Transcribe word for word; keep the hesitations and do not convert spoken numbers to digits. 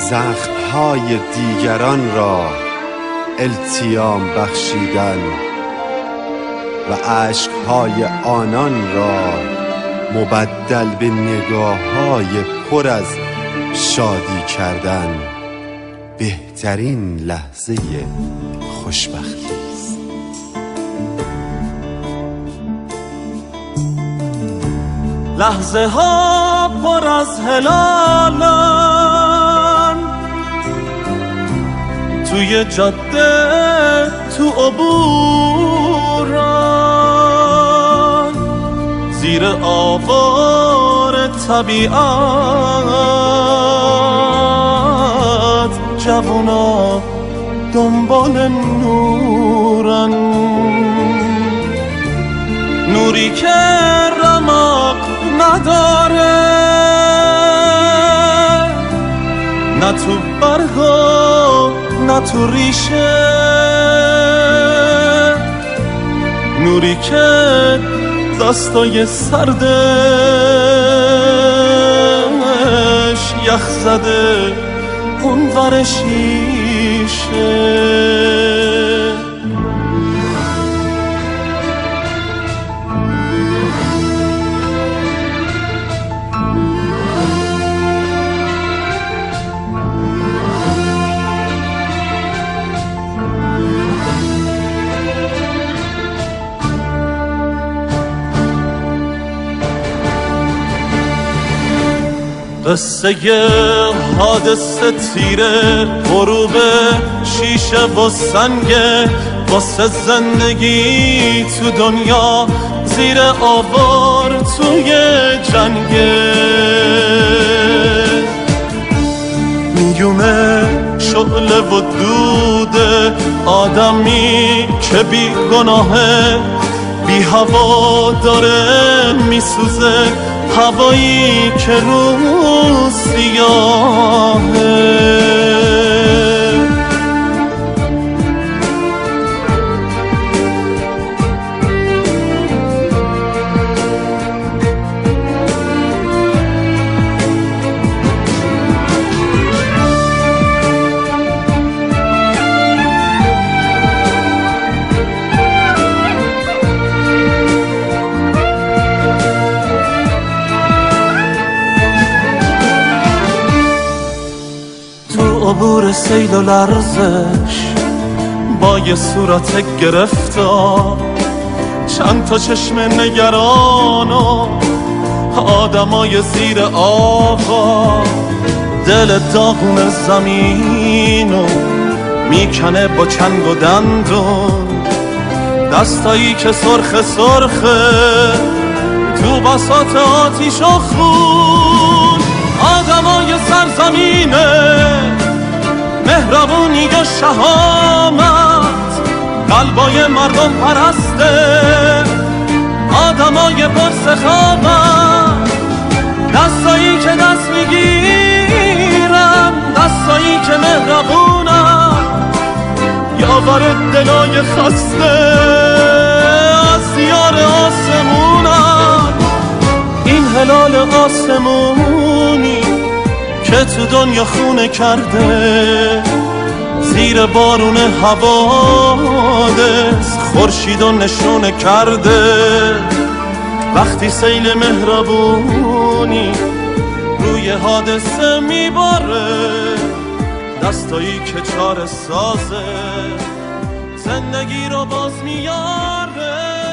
زخم‌های دیگران را التیام بخشیدن و اشک‌های آنان را مبدل به نگاه‌های پر از شادی کردن بهترین لحظه خوشبختی است. لحظه ها پر از هلالن توی جاده تو عبورن زیر آوار طبیعت جوونا دنبال نورن، نوری که رمق نداره نه تو برگا نه تو ریشه، نوری که دستای سردش یخ زده اون ور شیشه. قصه حادثه تیره غروب شیشه و سنگه واسه زندگی تو دنیا زیر آوار توی جنگه، میونه شعله و دوده آدمی که بی گناهه بی هوا داره میسوزه، هوایی که روز سیاهه. عبور سیل و لرزش با یه صورت گرفتار، چند تا چشم نگران و آدمای زیر آقا، دل داغون زمینو میکنه با چنگ و دندون، دستایی که سرخ سرخه تو بساط آتیش و خون، آدمای سرزمینه مهربونی و شهامت، قلبای مردم پرسته آدمای پرسخاوت، دستایی که دست میگیرن دستایی که مهربونن، یاور دلای خسته از دیار آسمونن، این هلال آسمونی که تو دنیا خونه کرده زیر بارون حوادث خورشید و نشونه کرده، وقتی سیل مهربونی روی حادثه میباره، دستایی که چاره سازه زندگی رو باز میاره.